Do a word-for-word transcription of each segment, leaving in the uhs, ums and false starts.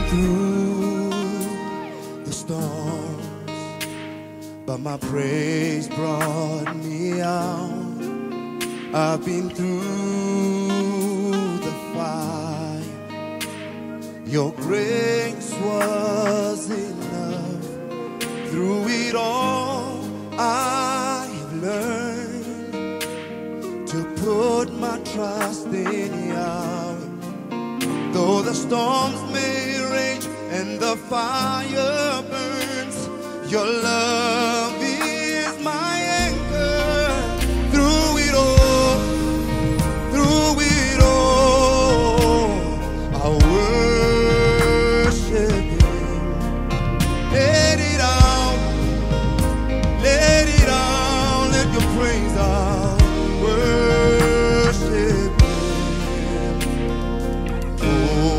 through the storms, but my praise brought me out. I've been through the fire. Your grace was enough. Through it all, I've learned to put my trust in Yahweh. Though the storms may rage and the fire burns, your love is my anchor. Through it all, through it all, I'll worship Him. Let it out, let it out, let your praise out. Worship Him. Oh,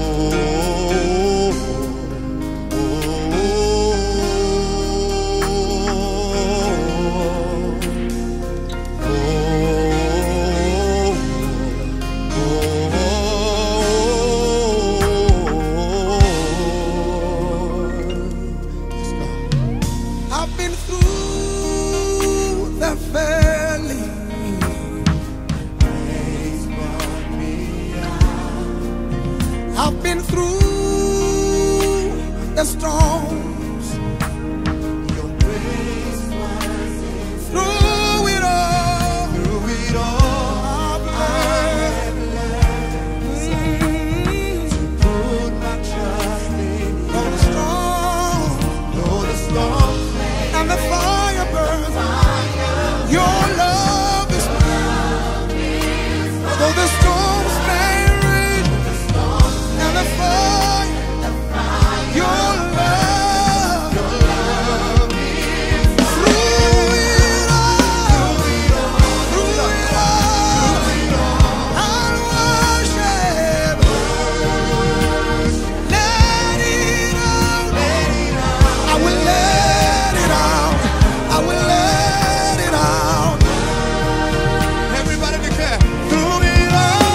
oh, I've been through the valley. Praise brought me out. I've been through the storms. Your grace was enough. Through it all, through it all, I've learned to put my trust in You. Though the storm, though the storm and the fire burns, your love is mine. Though the storms may rage and the fire, your love, through it all, through it all, I'll worship. Let it out, I will let it out, I will let it out. Everybody declare, through it all.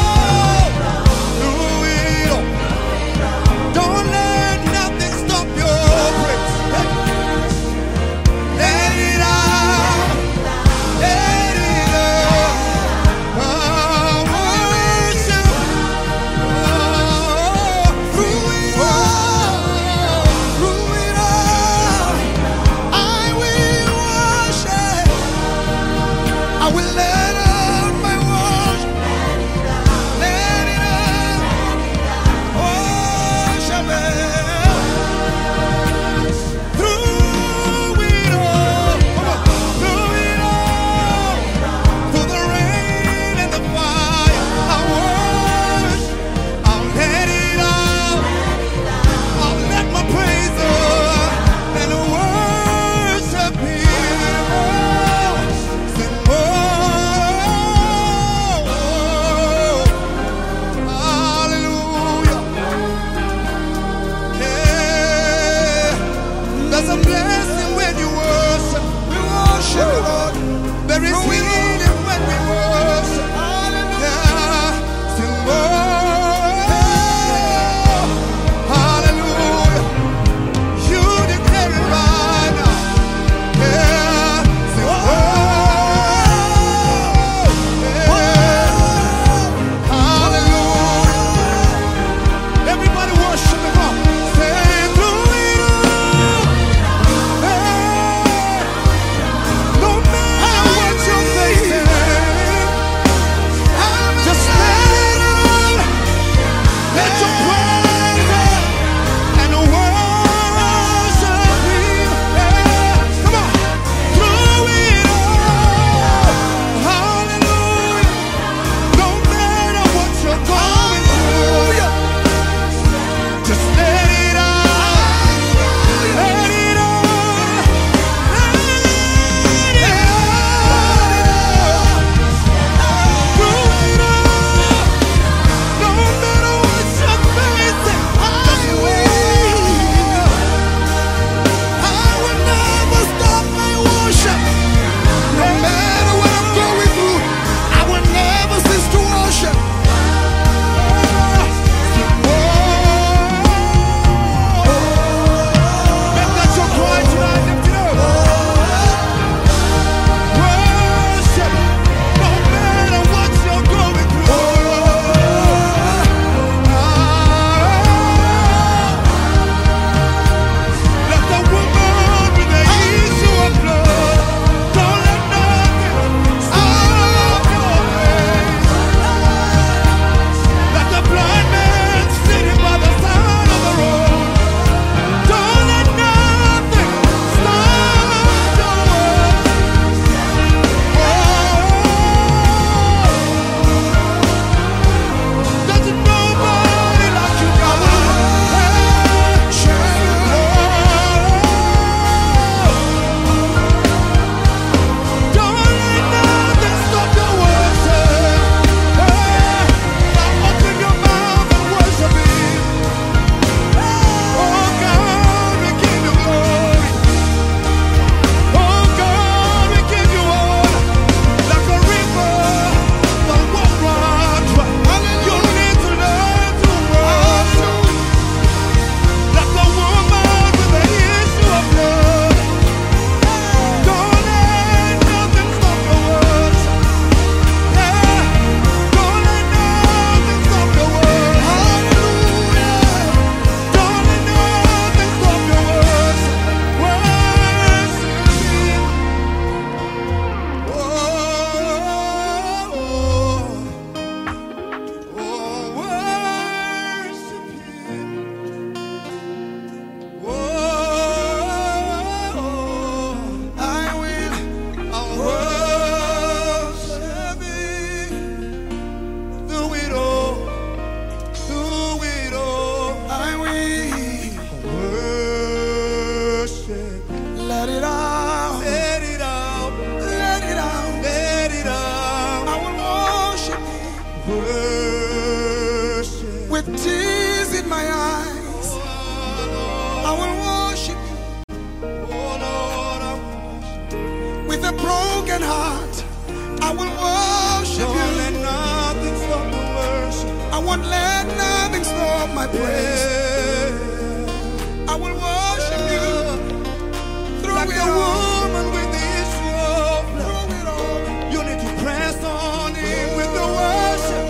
worship. With tears in my eyes, I will worship you. Oh Lord, I worship. With a broken heart, I will worship Don't you. let nothing stop the worship. I won't let nothing stop my praise. Yeah. I will worship you through Like it the all. woman with the issue of blood. Through it all. You need to press on in with the worship.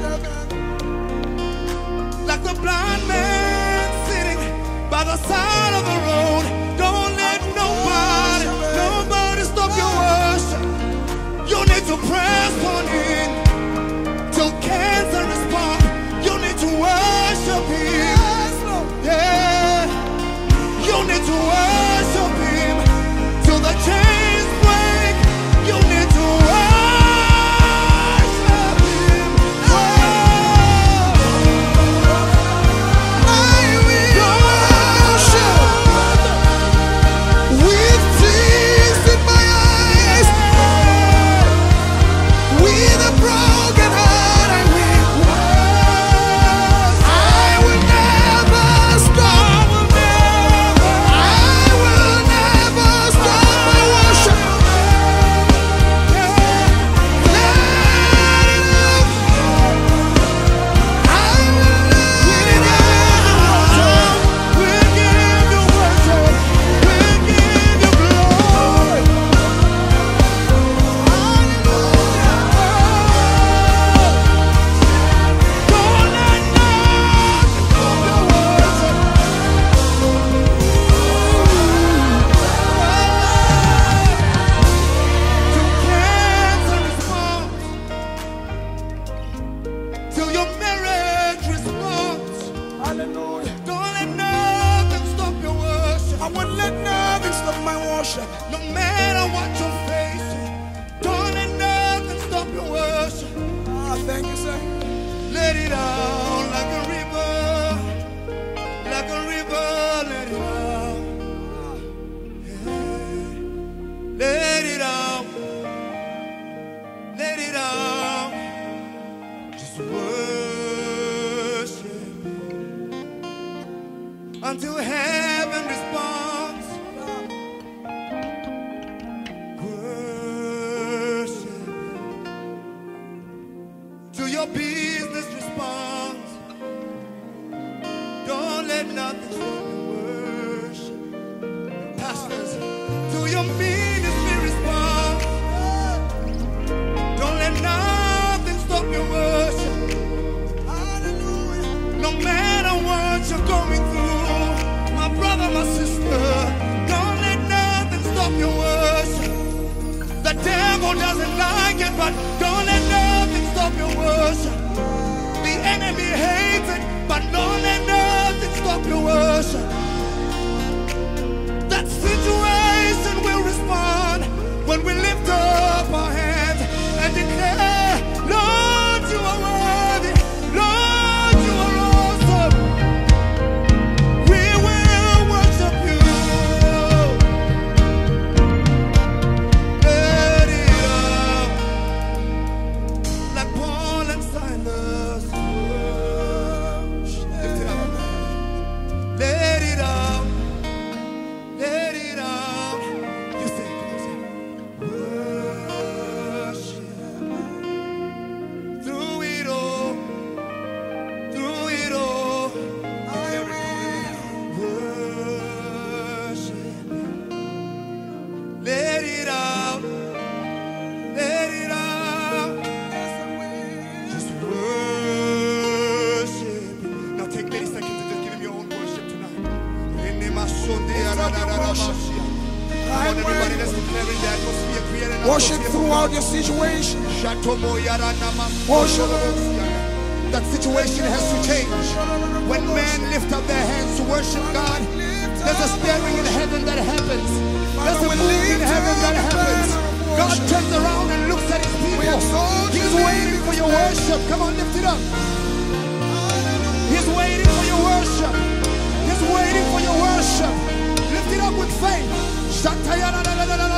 Like the blind man sitting by the side of the road. Don't let nobody, nobody stop your worship. You need to press on in till cancer is gone. You need to worship Him. Yeah. You need to worship Him till the chains break. You need to worship Him. Oh. I will worship with tears in my eyes. With a broken heart, I will. I will never stop. I will never stop my worship. Let it up. I will never stop. We give you worship. We give you glory. Don't let nothing stop your worship. Till cancer responds, till your marriage responds. Hallelujah. Don't let nothing stop your worship. I won't let nothing stop my worship. No matter what you're facing, don't let nothing stop your worship. Ah, thank you, sir. Let it out like a river, like a river, let it out. Yeah. Let it out, let it out. Just worship until heaven responds. Worship till your business responds. Don't let nothing stop your worship. Pastors, till your ministry responds. Don't let nothing stop your worship. Hallelujah. No matter what you're going through, my brother, my sister, don't let nothing stop your worship. The devil doesn't like it, but don't let nothing stop your worship. The enemy hates it, but don't let nothing stop your worship. That situation will respond when we lift up our hands and declare, Lord, you are worthy. Lord, you are awesome. We will worship you. Let it out like Paul and Silas. Lift it up. Let it out. Let it out. You say, worship through it all, through it all. I will worship. Let it out, let it out. Just worship. Now take thirty seconds to just give him your own worship tonight. I want everybody that's declaring the atmosphere, creating an Worship atmosphere. throughout your situation. Worship. That situation has to change. When men lift up their hands to worship God, there's a stirring in heaven that happens. There's a move in heaven that happens. God turns around and looks at His people. He's waiting for your worship. Come on, lift it up. He's waiting for your worship. He's waiting for your worship. Lift it up with faith.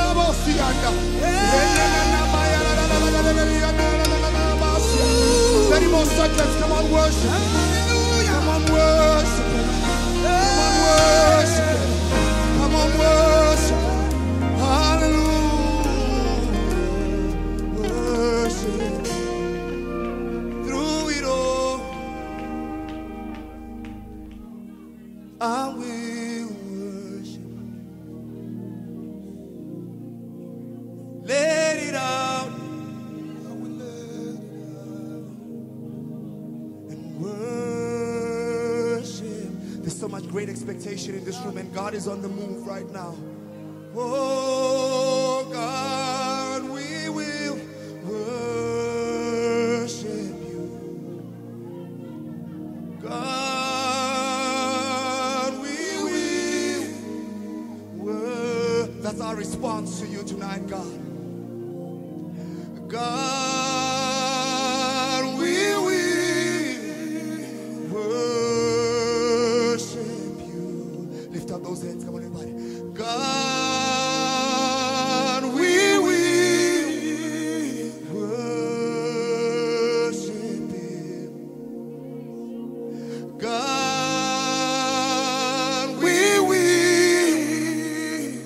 The church, come on, worship. Hallelujah. Come on, worship. Come on, worship. Come on, worship. Hallelujah. Worship. Through it all, I will worship. Let it out. I will let it out and worship. There's so much great expectation in this room, and God is on the move right now. Oh God, we will worship you. God, we will worship. That's our response to you tonight, God. God, we will worship you. Lift up those hands, come on, everybody. God, we will worship you. God, we will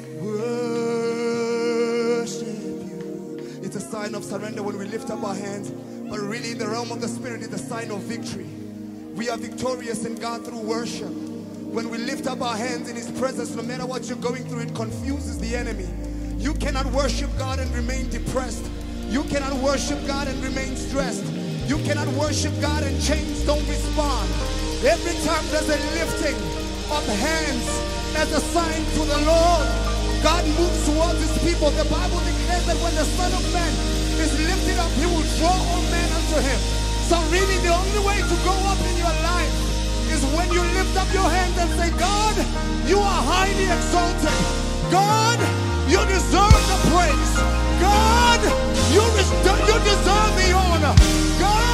worship you. It's a sign of surrender when we lift up our hands, but really in the realm of the Spirit, it's a sign of victory. We are victorious in God through worship. When we lift up our hands in His presence, no matter what you're going through, it confuses the enemy. You cannot worship God and remain depressed. You cannot worship God and remain stressed. You cannot worship God and chains don't respond. Every time there's a lifting of hands as a sign to the Lord, God moves towards His people. The Bible declares that when the Son of Man is lifted up, He will draw all men unto Him. So really the only way to go up in your life is when you lift up your hands and say, God, you are highly exalted. God, you deserve the praise. God, you, you deserve the honor. God,